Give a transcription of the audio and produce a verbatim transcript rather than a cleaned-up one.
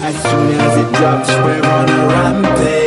As soon as it drops, we're on a rampage.